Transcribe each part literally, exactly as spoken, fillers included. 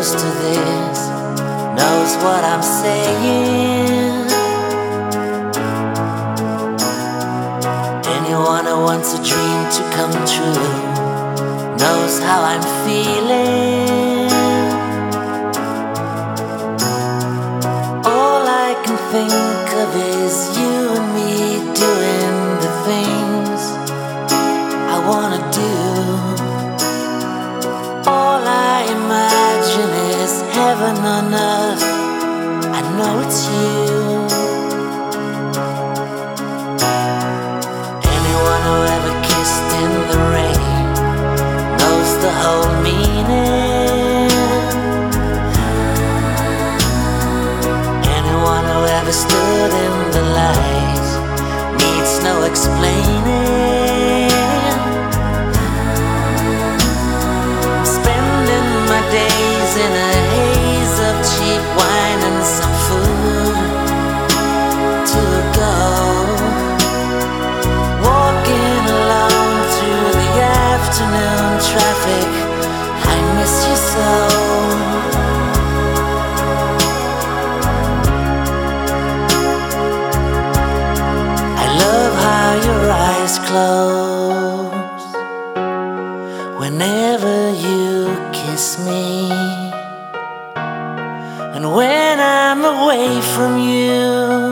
close to this knows what I'm saying. Anyone who wants a dream to come true knows how I'm feeling. All I can think of is you and me doing the things I wanna do. All I imagine is heaven on earth. I know it's you. Anyone who ever kissed in the rain knows the whole meaning. Anyone who ever stood in the light needs no explaining. Days in a haze of cheap wine and some food to go. Walking alone through the afternoon traffic, I miss you so. I love how your eyes close whenever you kiss me, and when I'm away from you,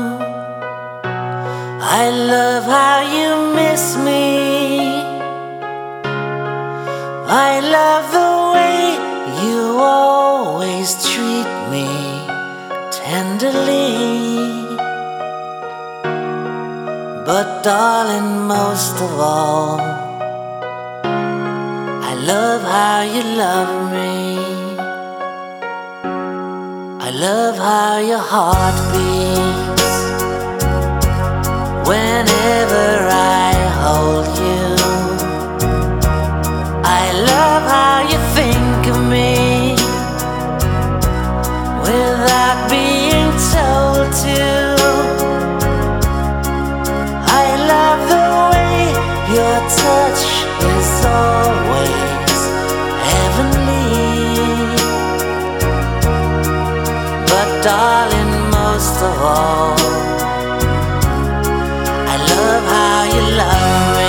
I love how you miss me. I love the way you always treat me tenderly. But darling, most of all, I love how you love me. I love how your heart beats whenever I hold you. I love how you think of me without being told to. I love the way your touch is always heavenly. But darling, most of all, I love how you love me.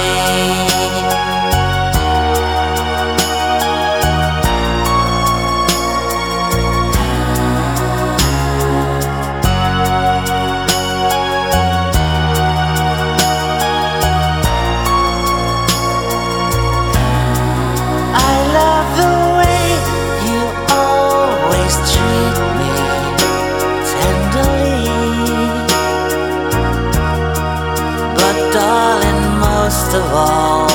Darling, most of all,